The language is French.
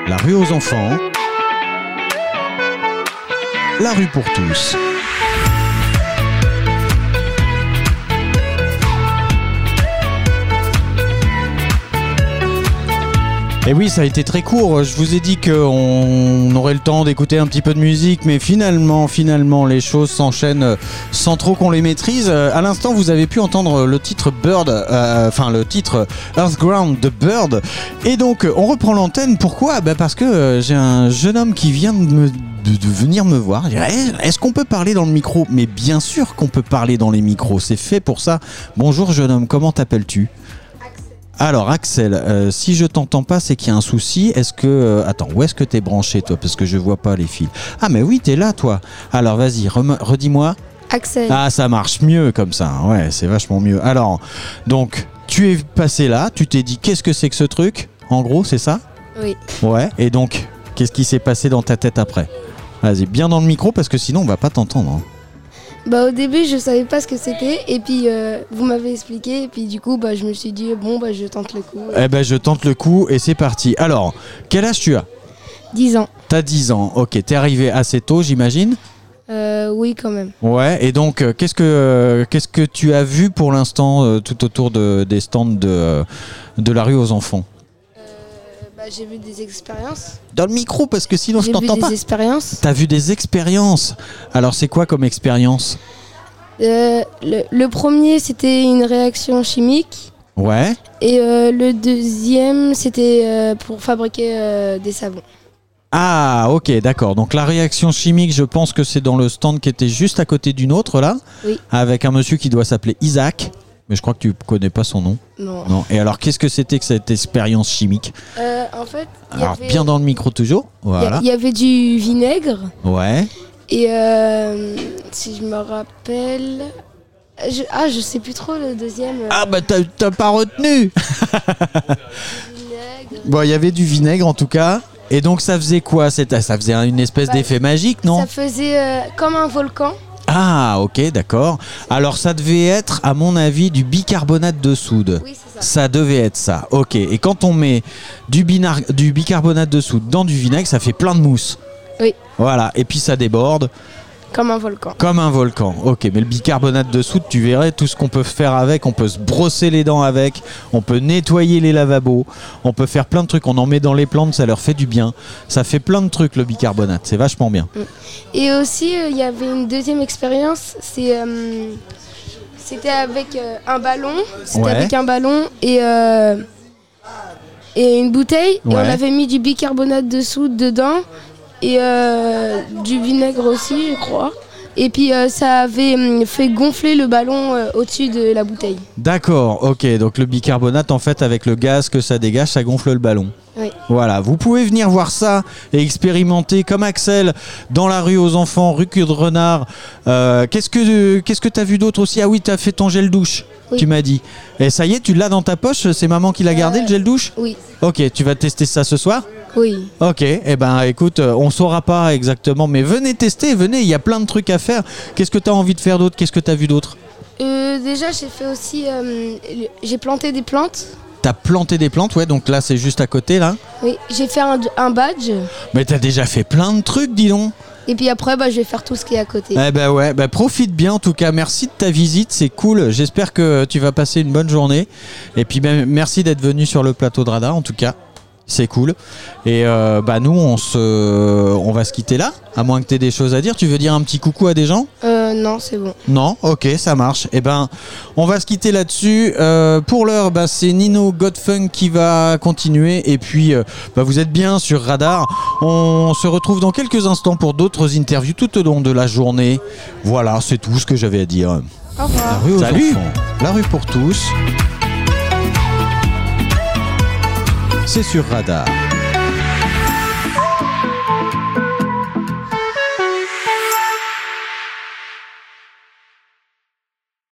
La rue aux enfants. La rue pour tous. Et oui, ça a été très court. Je vous ai dit qu'on aurait le temps d'écouter un petit peu de musique, mais finalement, les choses s'enchaînent sans trop qu'on les maîtrise. À l'instant, vous avez pu entendre le titre Bird, le titre Earthground de Bird. Et donc, on reprend l'antenne. Pourquoi ? Parce que j'ai un jeune homme qui vient de venir me voir. Est-ce qu'on peut parler dans le micro ? Mais bien sûr qu'on peut parler dans les micros. C'est fait pour ça. Bonjour jeune homme, comment t'appelles-tu ? Alors Axel, si je t'entends pas, c'est qu'il y a un souci. Est-ce que attends, où est-ce que t'es branché toi ? Parce que je vois pas les fils. Ah mais oui, t'es là toi. Alors vas-y, redis-moi. Axel. Ah ça marche mieux comme ça. Ouais, c'est vachement mieux. Alors donc tu es passé là, tu t'es dit qu'est-ce que c'est que ce truc ? En gros, c'est ça ? Oui. Ouais. Et donc qu'est-ce qui s'est passé dans ta tête après ? Vas-y, bien dans le micro parce que sinon on va pas t'entendre. Hein. Au début je savais pas ce que c'était et puis vous m'avez expliqué et puis du coup je me suis dit je tente le coup. Je tente le coup et c'est parti. Alors, quel âge tu as ? 10 ans. T'as 10 ans, ok. T'es arrivé assez tôt j'imagine ? Oui quand même. Ouais, et donc qu'est-ce que tu as vu pour l'instant tout autour des stands de la rue aux enfants ? J'ai vu des expériences. Dans le micro parce que sinon je t'entends pas. J'ai vu des expériences. T'as vu des expériences ? Alors c'est quoi comme expérience ? Le premier c'était une réaction chimique. Ouais. Et le deuxième c'était pour fabriquer des savons. Ah ok, d'accord. Donc la réaction chimique, je pense que c'est dans le stand qui était juste à côté d'une autre là. Oui. Avec un monsieur qui doit s'appeler Isaac. Mais je crois que tu connais pas son nom. Non. Et alors, qu'est-ce que c'était que cette expérience chimique ? En fait, bien dans le micro toujours. Voilà. Il y avait du vinaigre. Ouais. Et si je me rappelle, je sais plus trop le deuxième. Ah t'as pas retenu. Bon, il y avait du vinaigre en tout cas. Et donc ça faisait quoi ? Ça faisait une espèce d'effet magique, non ? Ça faisait comme un volcan. Ah ok, d'accord. Alors ça devait être à mon avis du bicarbonate de soude. Oui, c'est ça. Ça devait être ça, ok. Et quand on met du bicarbonate de soude dans du vinaigre, ça fait plein de mousse. Oui. Voilà, et puis ça déborde. Comme un volcan. Comme un volcan, ok. Mais le bicarbonate de soude, tu verrais tout ce qu'on peut faire avec. On peut se brosser les dents avec, on peut nettoyer les lavabos, on peut faire plein de trucs. On en met dans les plantes, ça leur fait du bien. Ça fait plein de trucs le bicarbonate, c'est vachement bien. Et aussi, il y avait une deuxième expérience, c'était avec un ballon. C'était avec un ballon et une bouteille. Ouais. Et on avait mis du bicarbonate de soude dedans. Et du vinaigre aussi, je crois. Et puis ça avait fait gonfler le ballon au-dessus de la bouteille. D'accord, ok. Donc le bicarbonate, en fait, avec le gaz que ça dégage, ça gonfle le ballon. Oui. Voilà, vous pouvez venir voir ça et expérimenter comme Axel dans la rue aux enfants, rue Cul de Renard. Qu'est-ce que tu as vu d'autre aussi ? Ah oui, tu as fait ton gel douche, oui. Tu m'as dit. Et ça y est, tu l'as dans ta poche ? C'est maman qui l'a gardé, le gel douche ? Oui. Ok, tu vas tester ça ce soir ? Oui. Ok, écoute, on saura pas exactement, mais venez tester, venez, il y a plein de trucs à faire. Qu'est-ce que tu as envie de faire d'autre ? Qu'est-ce que tu as vu d'autre ? Déjà, j'ai fait aussi, j'ai planté des plantes. T'as planté des plantes, ouais, donc là c'est juste à côté là. Oui, j'ai fait un badge. Mais t'as déjà fait plein de trucs, dis donc. Et puis après, je vais faire tout ce qui est à côté. Profite bien en tout cas, merci de ta visite, c'est cool. J'espère que tu vas passer une bonne journée. Et puis merci d'être venu sur le plateau de Radar en tout cas. C'est cool. Et nous, on va se quitter là, à moins que tu aies des choses à dire. Tu veux dire un petit coucou à des gens ? Non, c'est bon. Non ? Ok, ça marche. On va se quitter là-dessus. Pour l'heure, c'est Nino Godfunk qui va continuer. Et puis, vous êtes bien sur Radar. On se retrouve dans quelques instants pour d'autres interviews tout au long de la journée. Voilà, c'est tout ce que j'avais à dire. Au revoir. La rue aux enfants. La rue pour tous. C'est sur Radar.